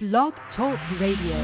Blog Talk Radio.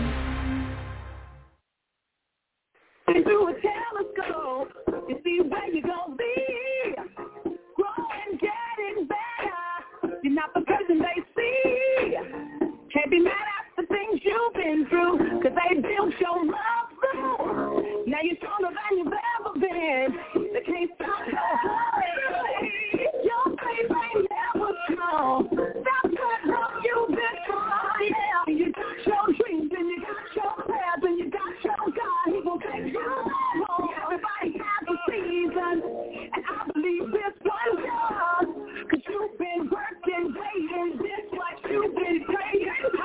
Through a telescope, you see where you're gonna be. Growing, getting better. You're not the person they see. Can't be mad at the things you've been through, 'cause they built your love through. Now you're stronger than you've ever been. They can't stop your heart. Your faith ain't never small. That's what helped you become. Yeah, you got your dreams and you got your prayers and you got your God. He will take you home. Everybody has a season, and I believe this one does. 'Cause you've been working, waiting, this what you've been praying.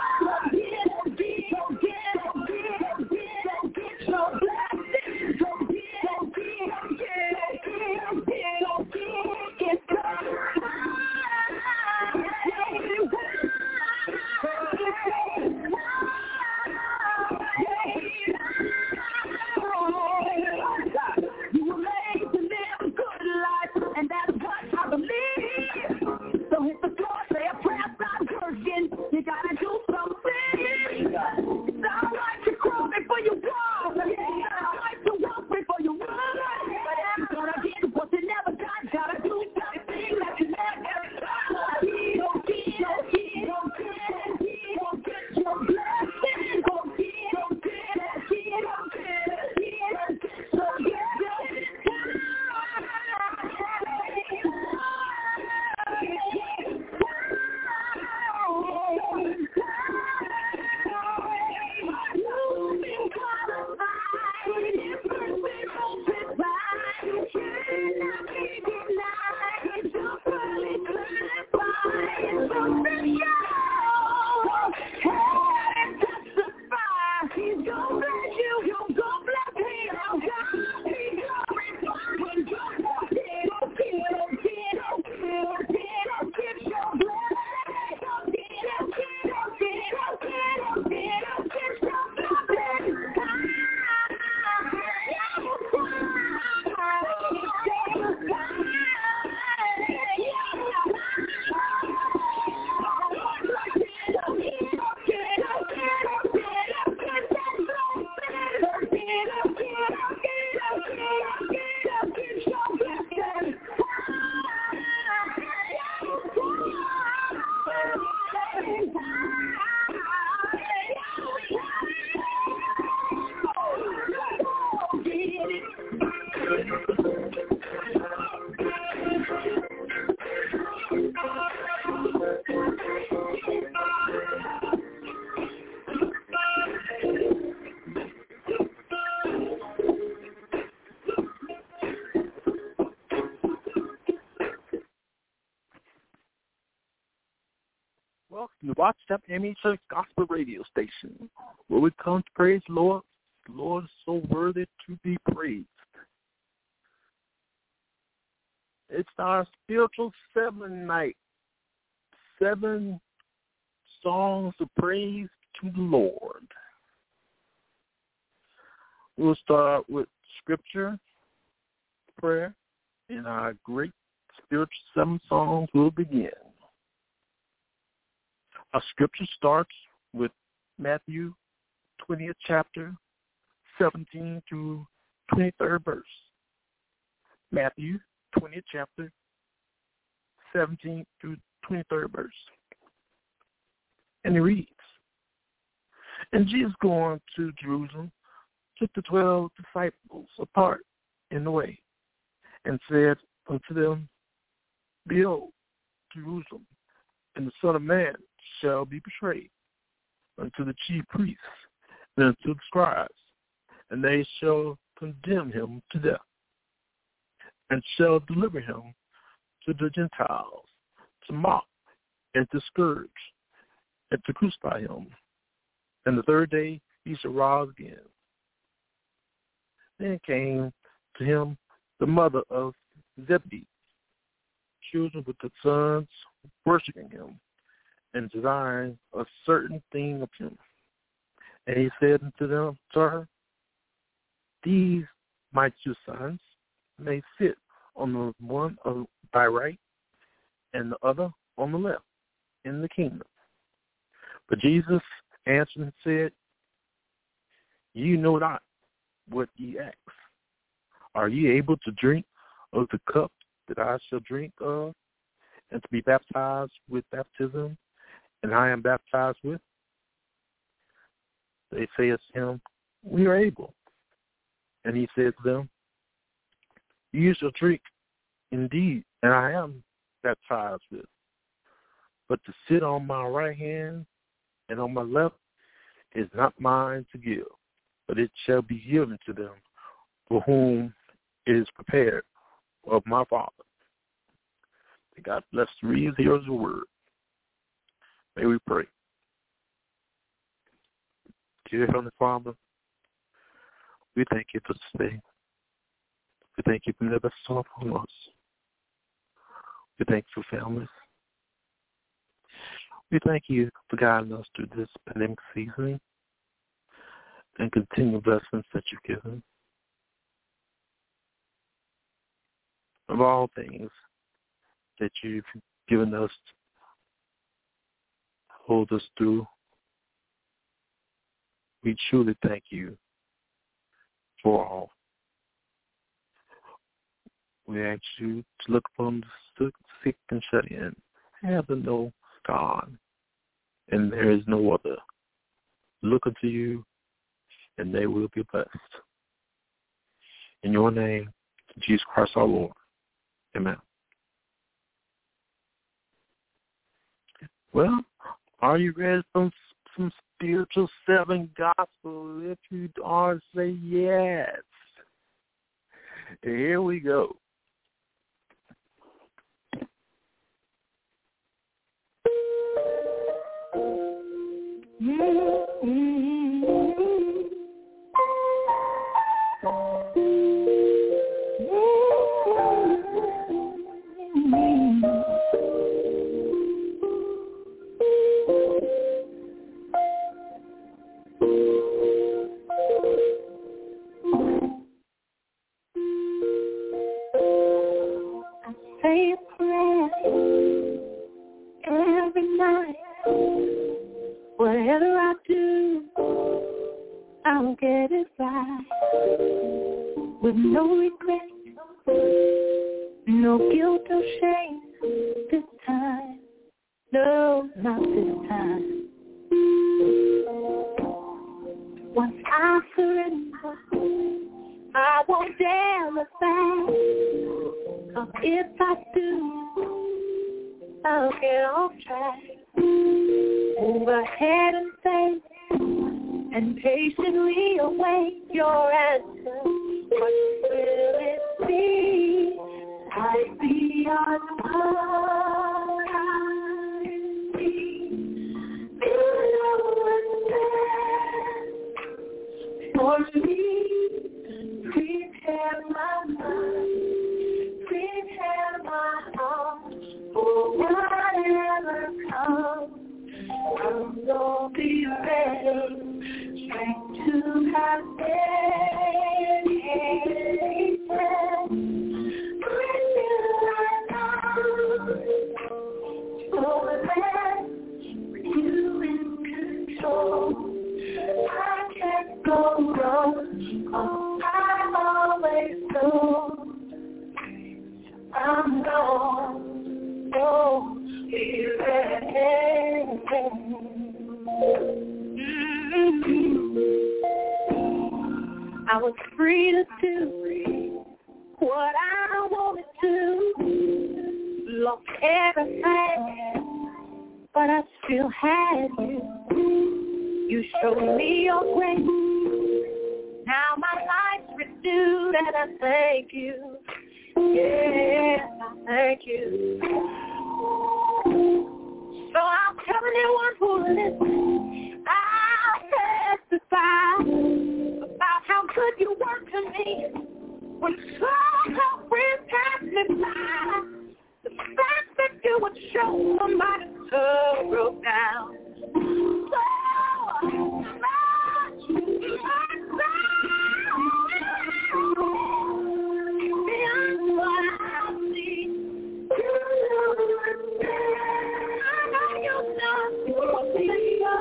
You gotta do something. It's all right to crawl before you walk. It's all right to walk before you run. But I'm gonna get what you never got. Gotta do something that you never got. Don't get your blessing. Don't Welcome to Watch Up ME Church Gospel Radio Station, where we come to praise the Lord. The Lord is so worthy to be praised. It's our spiritual 7 night, 7 songs of praise to the Lord. We'll start with scripture, prayer, and our great spiritual 7 songs will begin. Our scripture starts with Matthew 20th chapter, 17 to 23rd verse. Matthew 20th chapter, 17 to 23rd verse. And it reads, And Jesus going to Jerusalem took the 12 disciples apart in the way, and said unto them, Behold, Jerusalem, and the Son of Man shall be betrayed unto the chief priests and unto the scribes, and they shall condemn him to death, and shall deliver him to the Gentiles to mock and to scourge and to crucify him. And the third day he shall rise again. Then came to him the mother of Zebedee, children with the sons, worshiping him, and desiring a certain thing of him. And he said unto them, to her, These my 2 sons may sit on the one on thy right and the other on the left in the kingdom. But Jesus answered and said, "You know not what ye ask. Are ye able to drink of the cup that I shall drink of, and to be baptized with baptism, and I am baptized with?" They said to him, "We are able." And he said to them, "You shall drink indeed, and I am baptized with. But to sit on my right hand and on my left is not mine to give, but it shall be given to them for whom it is prepared of my Father." May God bless the readers here of the word. May we pray. Dear Heavenly Father, we thank you for this day. We thank you for never stopping from us. We thank you for families. We thank you for guiding us through this pandemic season and continued blessings that you've given. Of all things that you've given us to hold us through, we truly thank you for all. We ask you to look upon the sick and shut in. Have them know God, and there is no other. Look unto you, and they will be blessed. In your name, Jesus Christ our Lord. Amen. Well, are you ready for some spiritual 7 gospel? If you are, say yes. Here we go. Whatever I do, I'll get it right. With no regret, no guilt or shame this time. No, not this time. Once I surrender, I won't dare look back. 'Cause if I do, I'll get off track. Move ahead and faith, and patiently await your answer. What will it be? Life beyond what I see. For me, prepare my mind, prepare my heart for whatever comes. I'm gonna be ready, strength to have anything. Bring me right now, so that you in control. I can't go wrong, 'cause I always know I'm gonna be ready. I was free to do what I wanted to. Lost everything, but I still had you. You showed me your grace. Now my life's renewed, and I thank you. Yes, I thank you. So I'll tell anyone who listens, I'll testify about how good you were to me when some friends passed me by. The fact that you would show somebody so broke down. So much beyond what I see. You know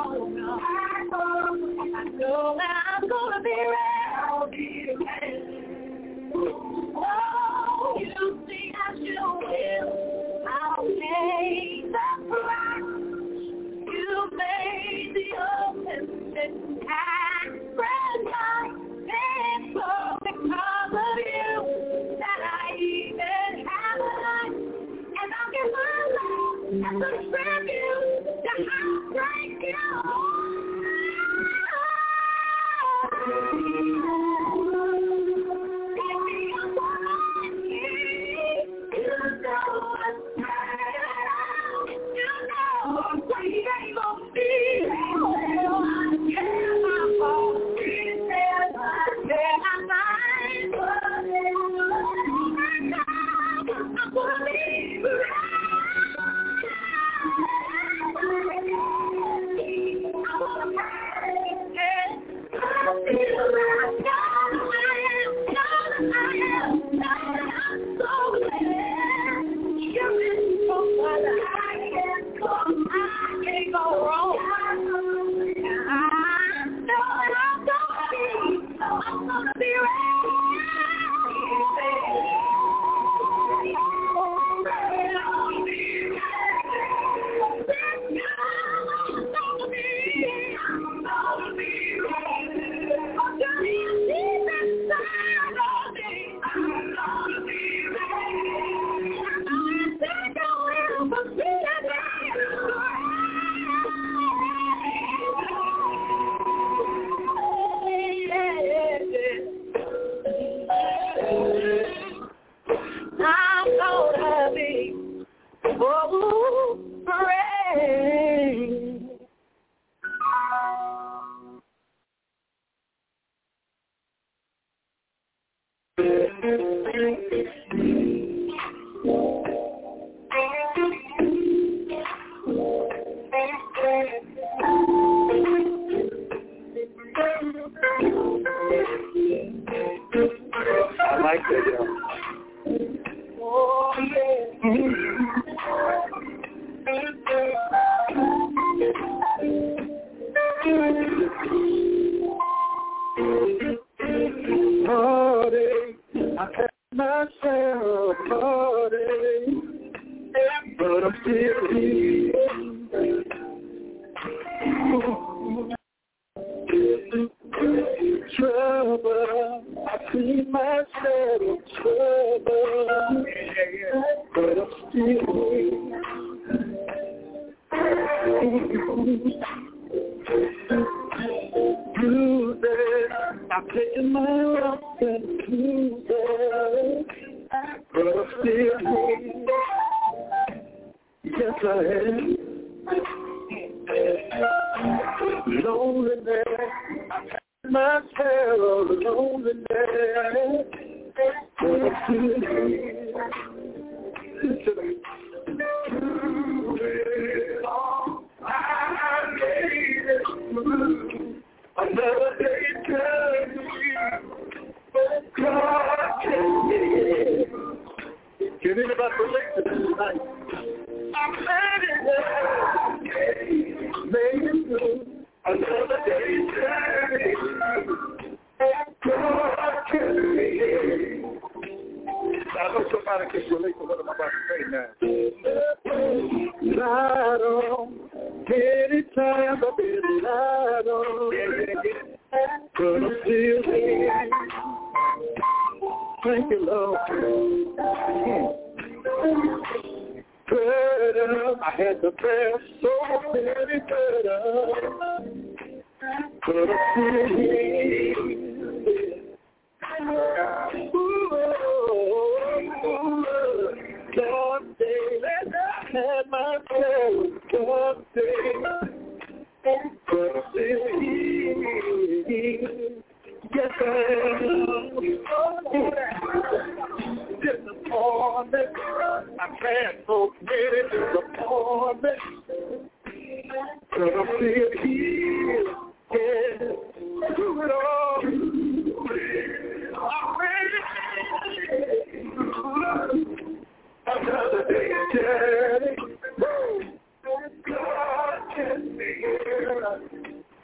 know that I'm gonna be ready. Oh, you see as you will. I'll pay the price. You made the open and spread my hands because of you that I even have a life. And I'll give my life as a tribute to how great you are.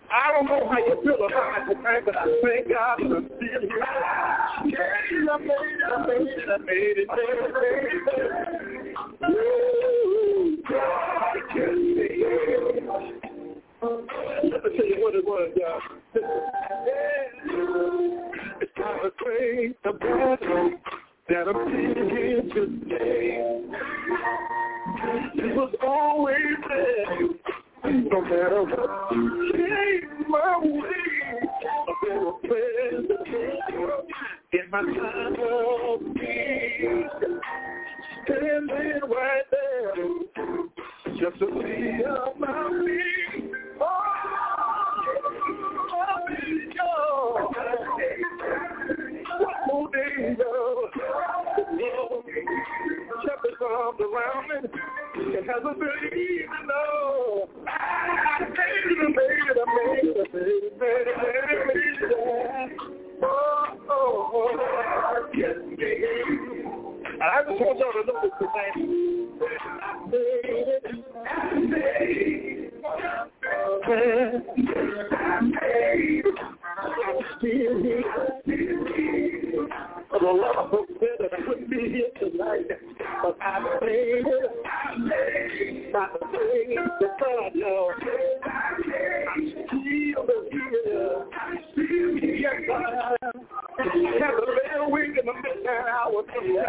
I don't know how you feel about it, man, but I thank God for still here. I made it. Let me tell you what it was, y'all. It's time to praise the battle that I'm sitting here today. It was always there. No matter what came my way, a better place in my time of need. Standing right there, just to see about me. What more days kept his arms around me. It hasn't been easy, no. I made it. Oh, yes, I just want y'all to know this tonight. I made it. I'm still here. A lot of folks said that I couldn't be here tonight, but I made it. Not to praise the God, y'all. I'm still here. Yes, I am. Have a little week in the midnight hour.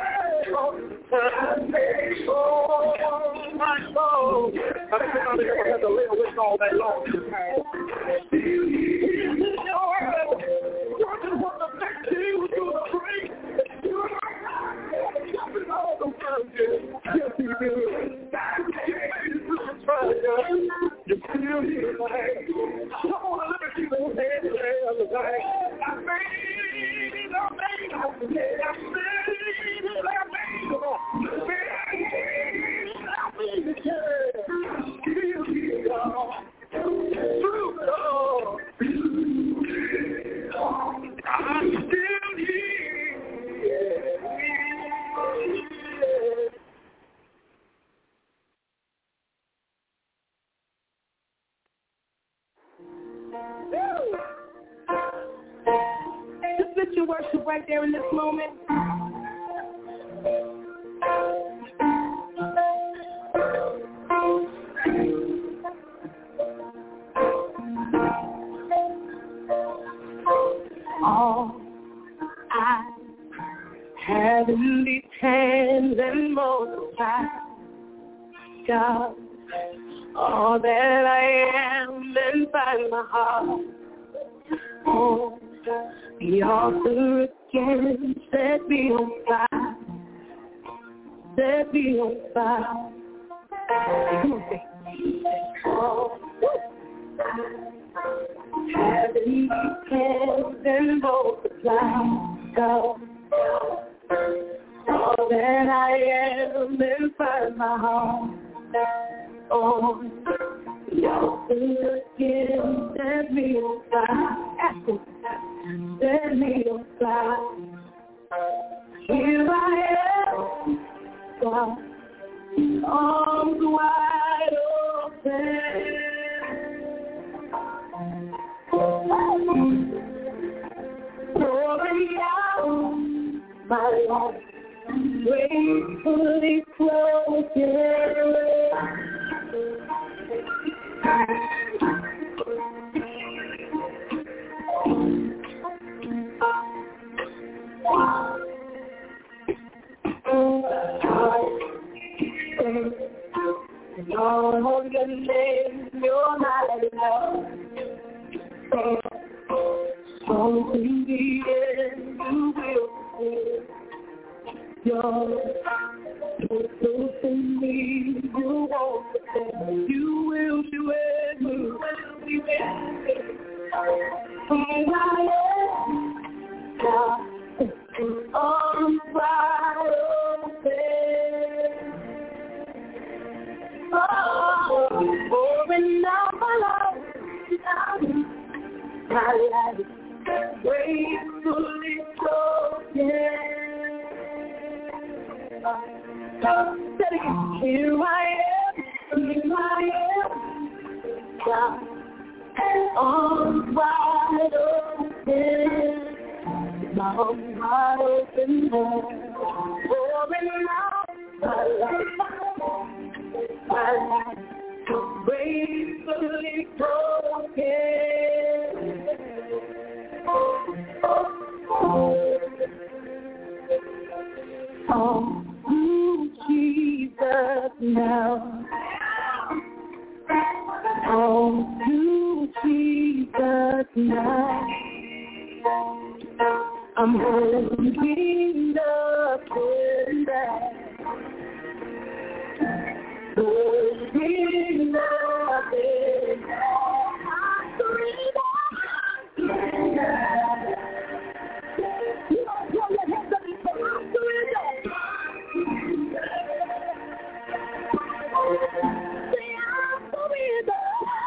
Oh, my soul. I think I'm going to have to live with all day long. Working what the next day was going to bring. All the world, yes, you do. You're still here, man. Come on, let me see those hands there on the back. I made it. I'm still here. Just lift your worship right there in this moment. All I have in these hands and multiply, God, all that I am and find my heart. Oh, the author again set me on fire, set me on fire. Come on, sing. Oh, having these hands and multiply, God, all that I am and find my heart. Oh, the author again set me on fire, set me on fire. Here I am, God, arms wide open. Pouring out my life, gratefully closing. All your name, you're not enough. So in the end, you will see. You're so close to me, you won't pretend. You will do it, you will be there. Here I am, God, arms wide open. Oh, pouring out my life, gratefully spoken. Here I am, God, arms wide open, my arms wide open, pouring out my life gracefully broken. Oh, Jesus now. Oh, Jesus now. I'm holding nothing back. Holding nothing back. You don't throw your hands up and say, I surrender. Say, I surrender.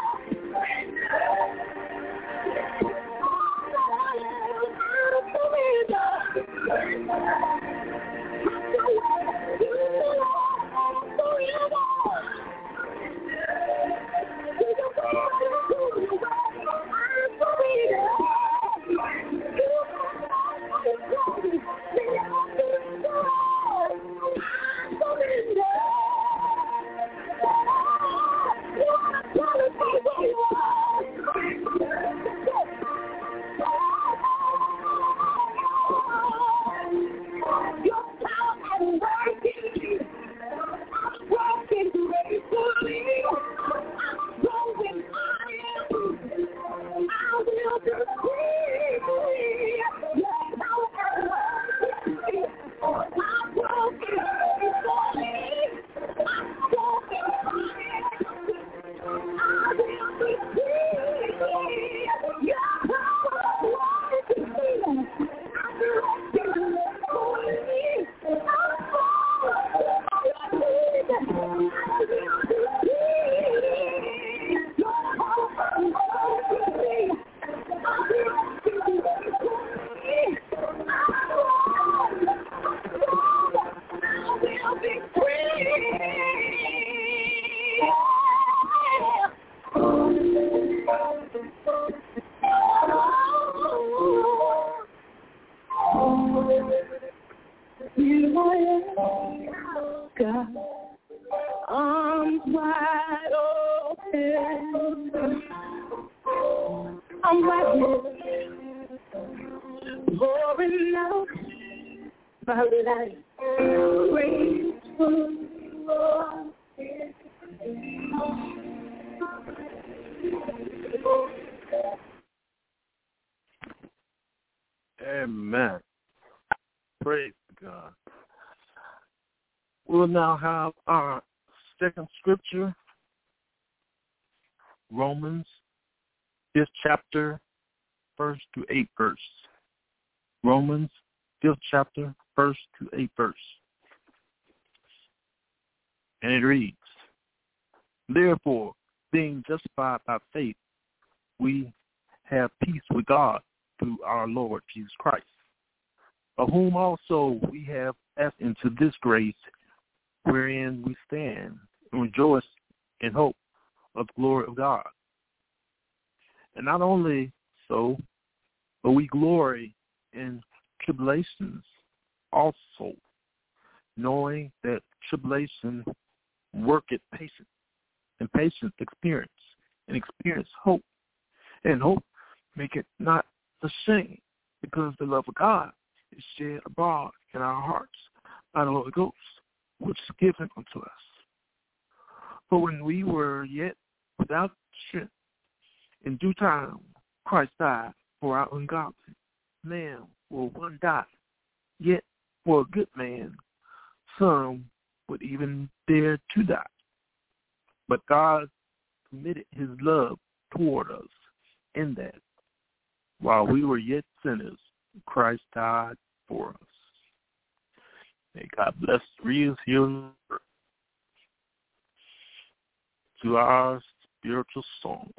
God, arms wide open. I'm right here, pouring out my life, grateful. Amen. Praise God. We'll now have our second scripture, Romans, 5th chapter, 1st to 8th verse. Romans, 5th chapter, 1st to 8th verse. And it reads, therefore, being justified by faith, we have peace with God through our Lord Jesus Christ, of whom also we have access into this grace wherein we stand and rejoice in hope of the glory of God. And not only so, but we glory in tribulations also, knowing that tribulation worketh patience, and patience experience, and experience hope, and hope maketh not ashamed, because the love of God is shed abroad in our hearts by the Holy Ghost, which is given unto us. For when we were yet without strength, in due time Christ died for our ungodly. Man will one die, yet for a good man some would even dare to die. But God committed his love toward us in that, while we were yet sinners, Christ died for us. May God bless the readers here to our spiritual song.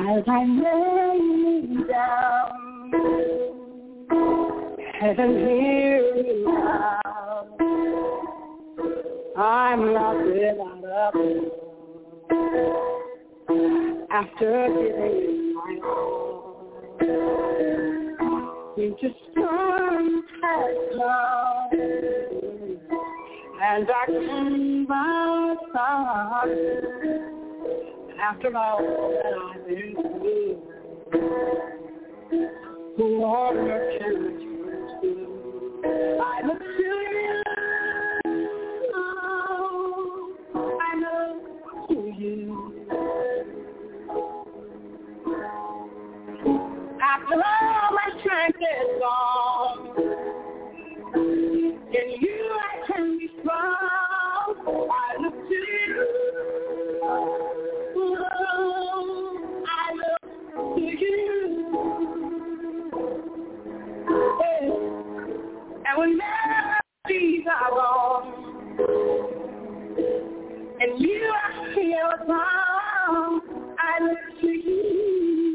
as I lay down, heaven hear me now. I'm lost without a place. After giving my all, winter storm has come, and I can my side. After all that I've been through, what more can I do? I look to you, I look to you. After all my strength is gone, in you I can be strong. I look to you. I look to you. And when melodies are gone, and you are here alone, I look to you.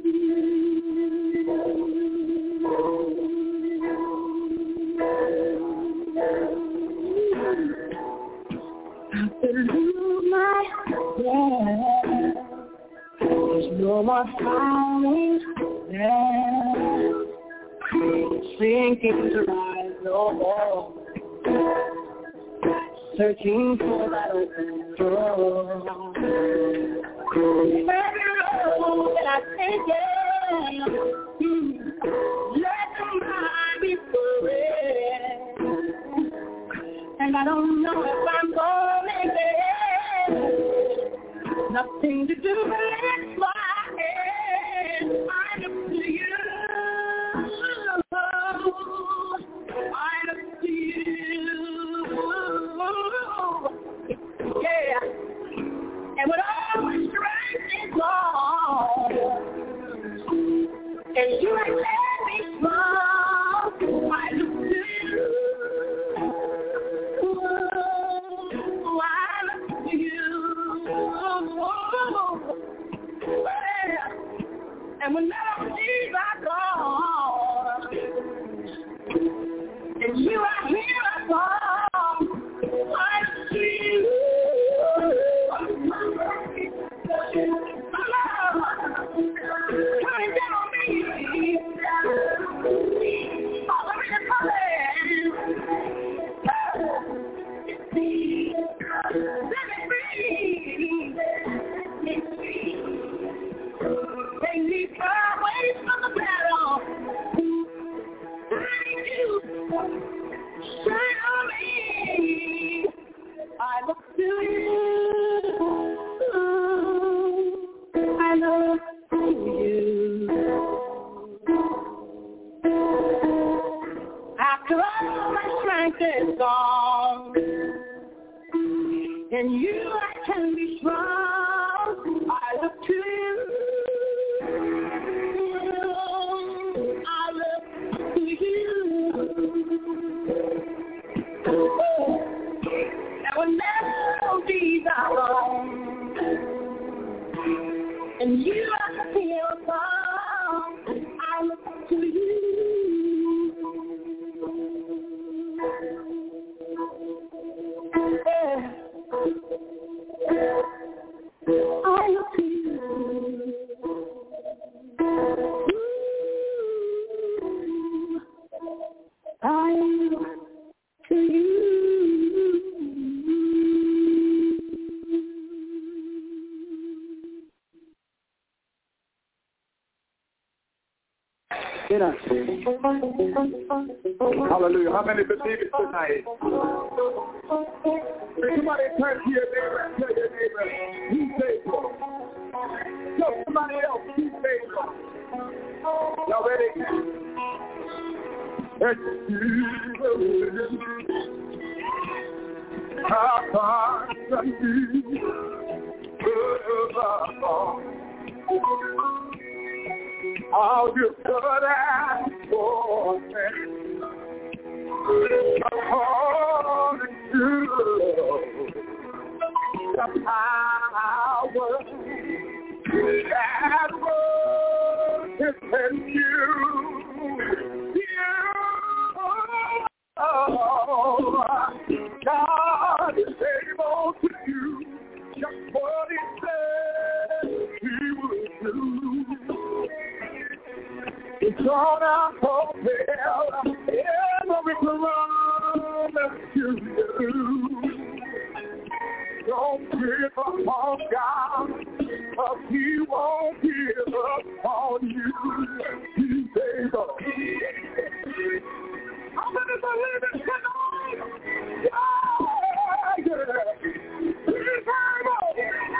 My breath, there's no more falling there, sinking to rise no more, searching for that open door. Every road that I take, let the mind be free, and I don't know if I'm going to make it. Nothing to do but lift my head. I look to you. I look to you. Yeah. And when all my strength is gone, and you have let me strong, I look to you. And when melodies are gone, and you are here at home, I see you. My love, coming down on me. Follow me to my let me breathe. Make me far away from the battle. I need you. Shine on me. I look to you. I look to you. After all my strength is gone, and you I can be strong. I look to you. I look to you. And when melodies are gone, and you are here alone, I look to you. I look to you. I look to you. Hallelujah. How many believe it tonight? Somebody turn to your neighbor and tell your neighbor, he's faithful. Tell somebody else, he's faithful. Y'all ready? How far from you, all you could ask for me, according to the power that works and you. God is able to do just what He said He would do. It's gonna fulfill every promise to you. Don't give up on God, 'cause He won't give up on you. He's able. How many believe it tonight? Yeah! He's able.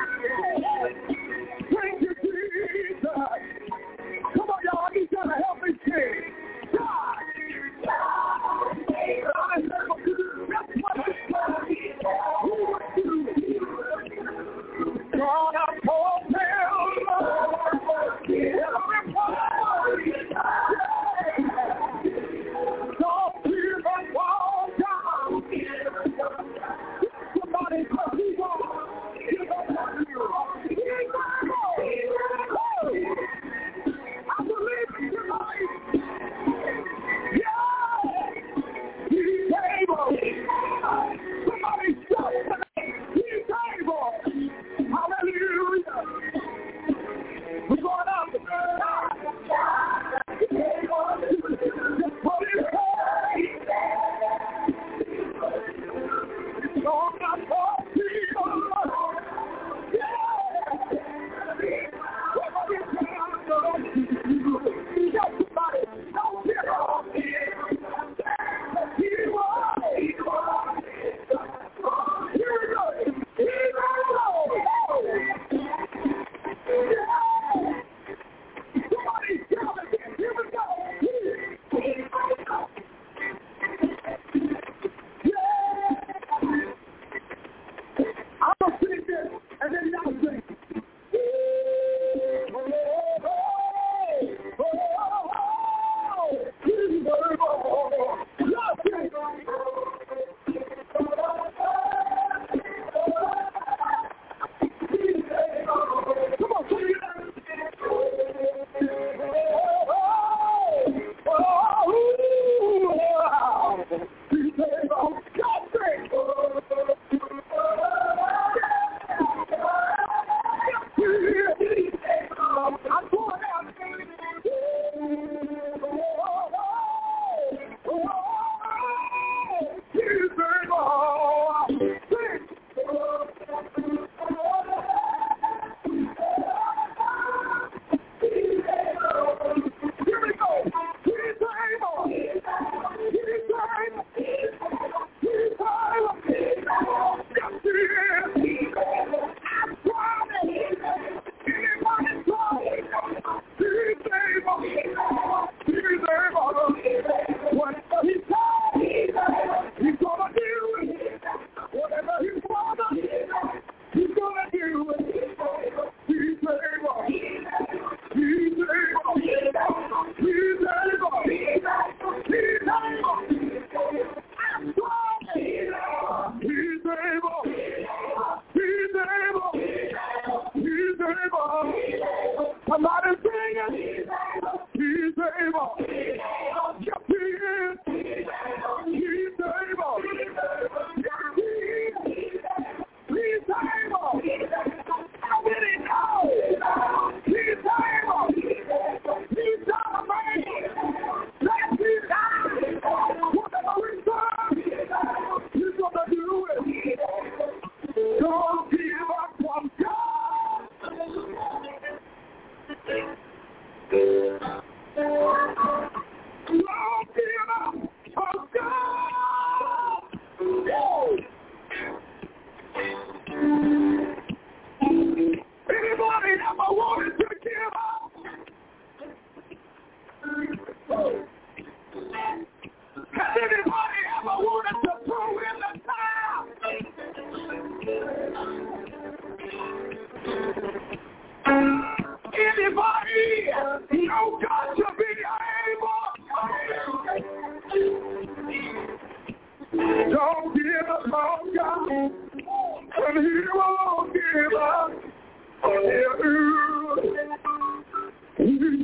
Thank you, Jesus. Come on, y'all. I need y'all to help me sing. God is able to do just what He said He would do. God, I told don't give up on God. Somebody tell me why. Give up on you. I believe in your life. Yeah. He's able. Somebody shout tonight. He's able. Hallelujah. We're going out. Just put it it's all about for people. Yeah. Somebody, don't get off here. Here we go. Somebody shout again. Here we go. I'm going to sing this, and then y'all sing. Come on, sing it. Somebody sing it. He's able. Yes, He is. He's able. Yes, He is. He's able. How many know? He's able. He's not a man. Let me die. Whatever we serve, He's gonna do it. Don't give up on God.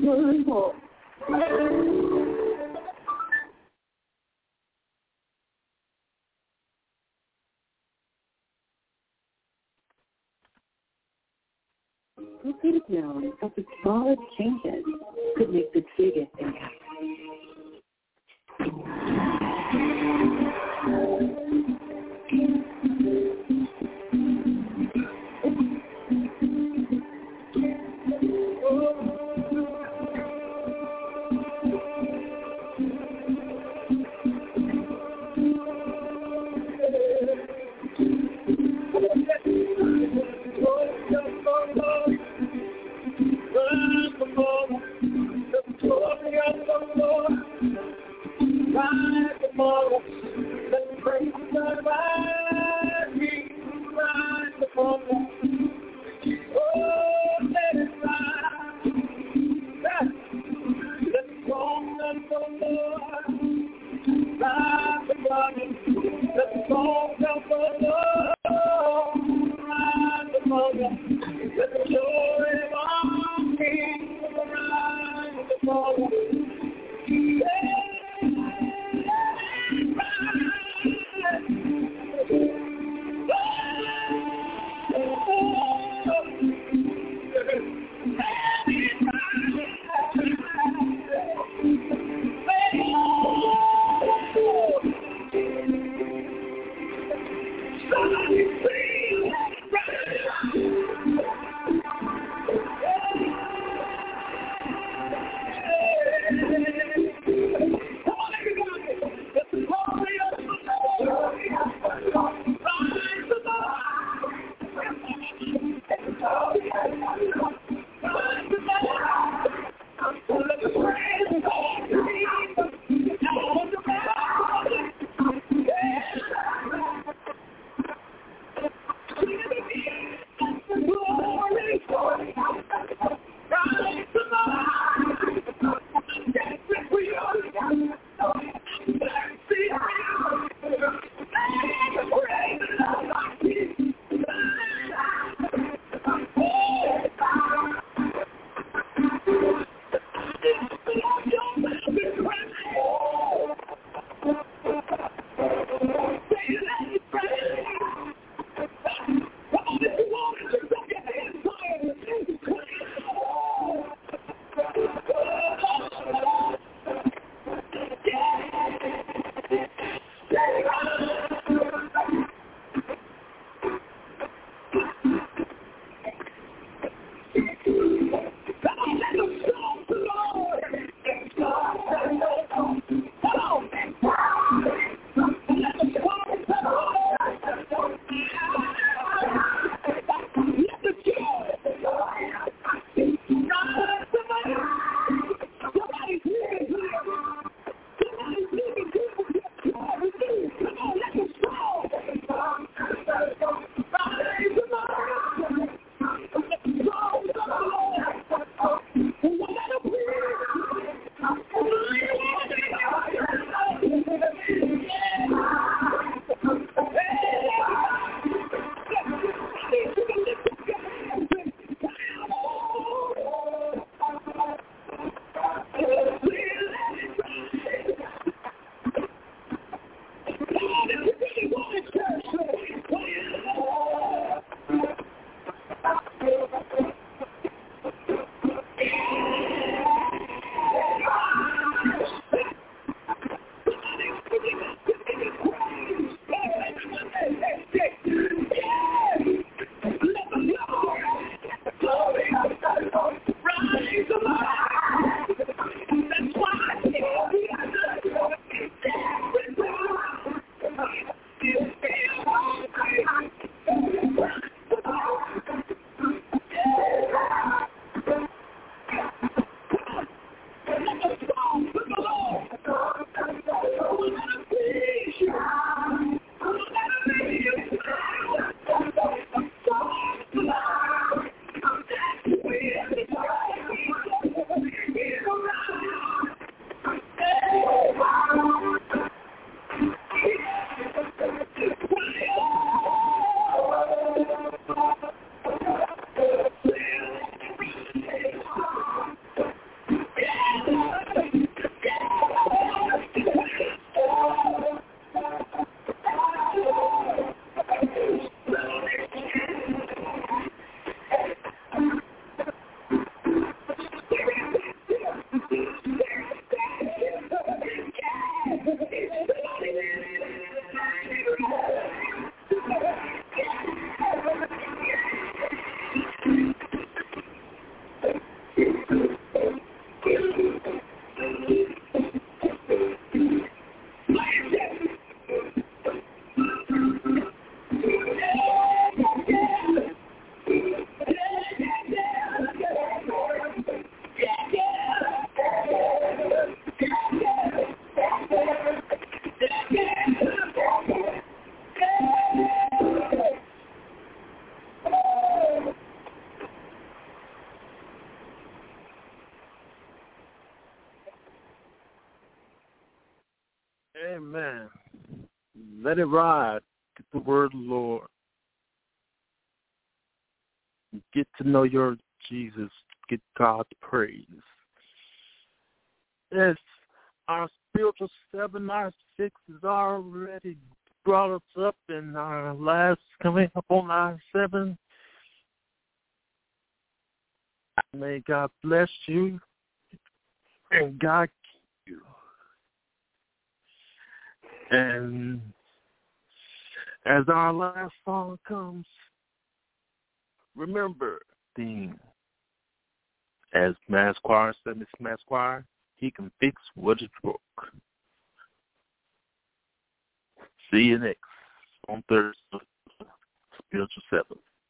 one more. Who could have known that the smallest changes could make the biggest impact? Amen. Let it ride. Get the word of the Lord. Get to know your Jesus. Get God to praise. Yes, our spiritual 7, our 6 is already brought us up, and our last coming up on our 7. May God bless you, and God keep you. And as our last song comes, remember the theme. As Mass Choir said, Mr. Mass Choir, he can fix what is broke. See you next on Thursday, Spiritual 7.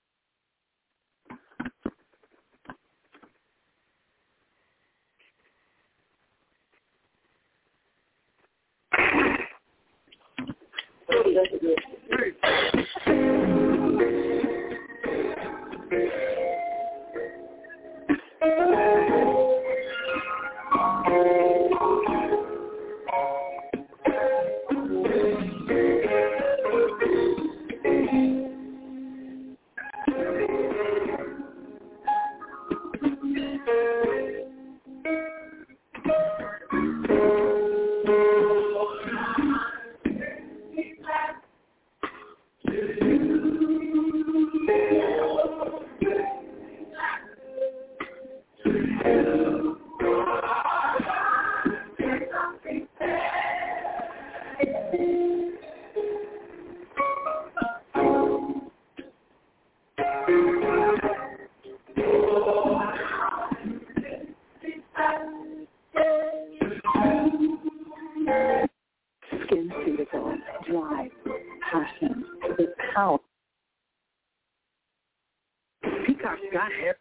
Drive, passion, the power. Peacock's got hair.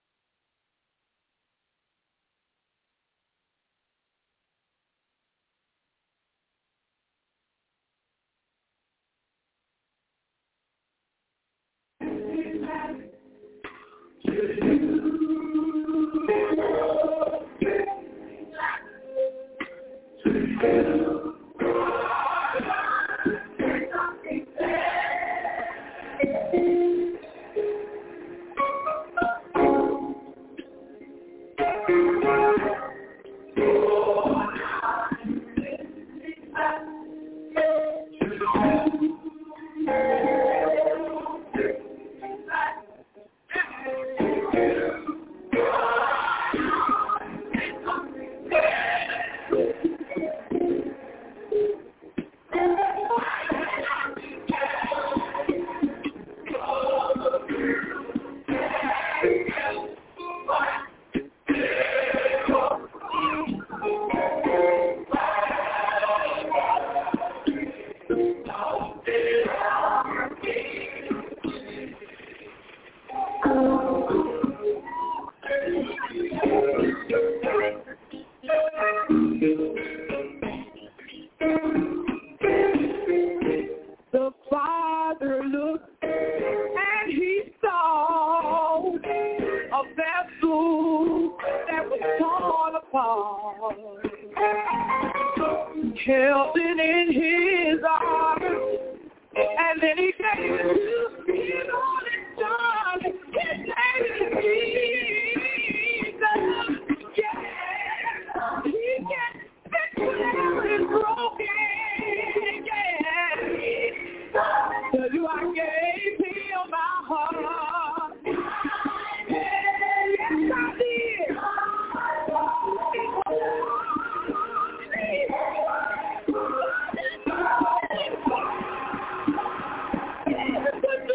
The Father looked and he saw a vessel that was torn apart, held it in his arms, and then he gave it to his only son. His name is Jesus. Yeah, he can fix whatever is broken. Tell you I gave him my heart. Yes, I did. But the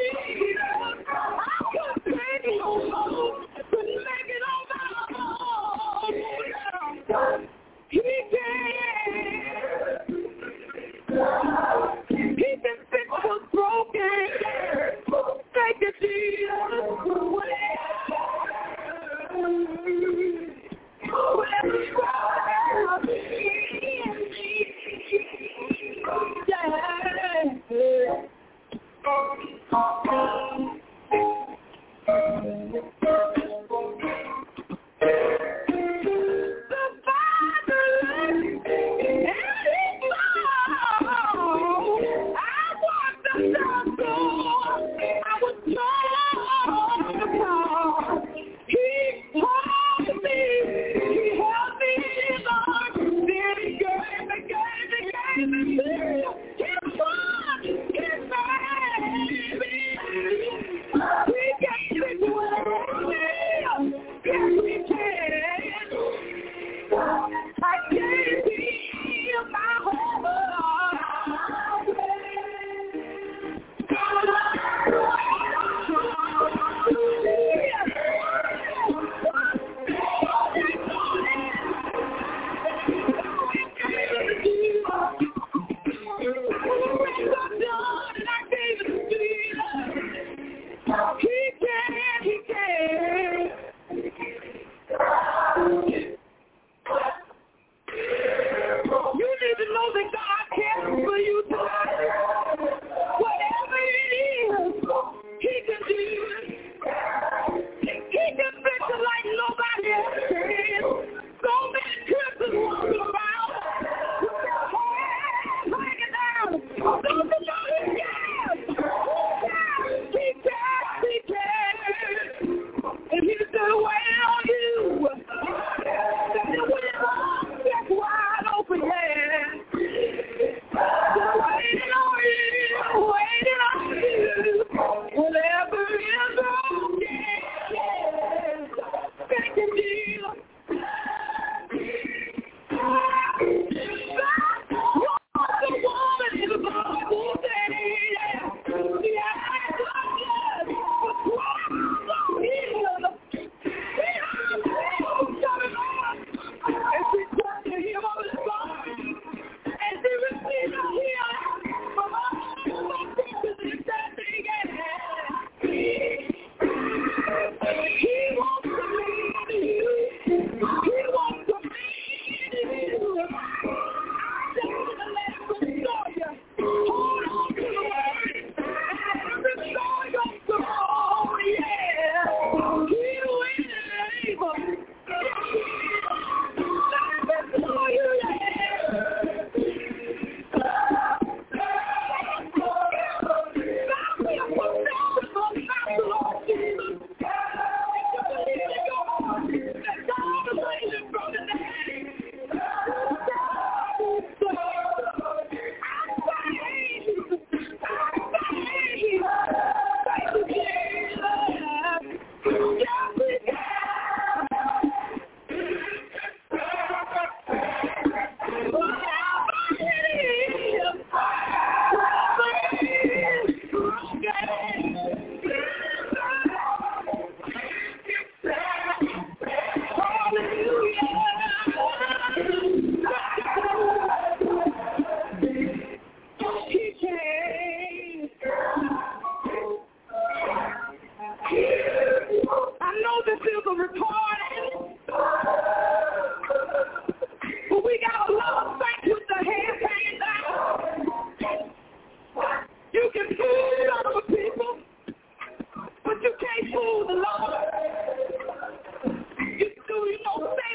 You know,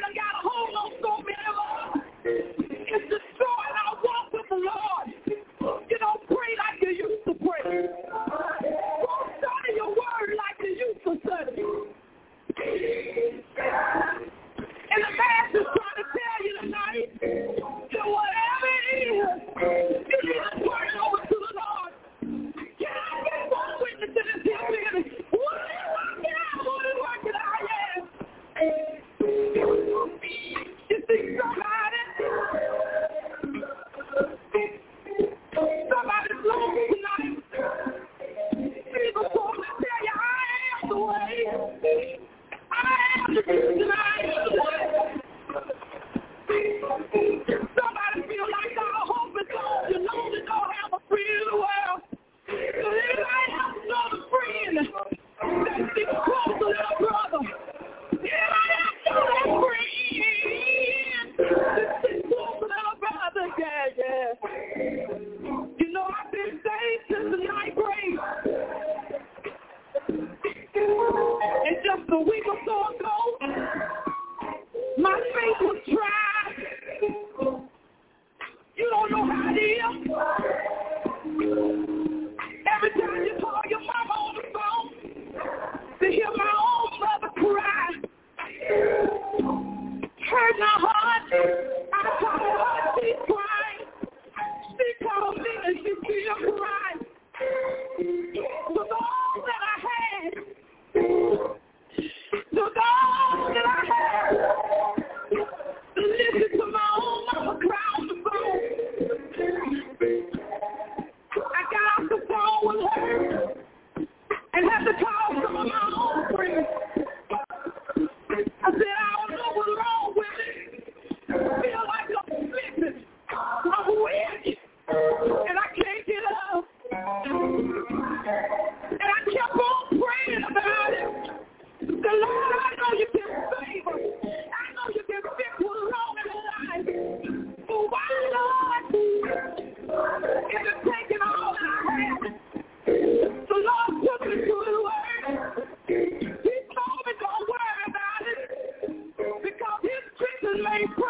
faith was tried. You don't know how it is. Every time you call your mama on the phone to hear my own mother cry, hurt my heart. I call her, she's crying. She called me and she still crying. With all that I had, with all that I had, listen to my own mama cry on the phone. I got off the phone with her and had to call some of my own friends. I said, I don't know what's wrong with me. I feel like I'm sleeping. I'm weak. And I can't get up. And I kept on praying about it. The Lord, I know you can save us. I know you can fix what's wrong in the life. But why, Lord, is it taking all that I have? The Lord took me to His word. He told me don't worry about it because His strength is made perfect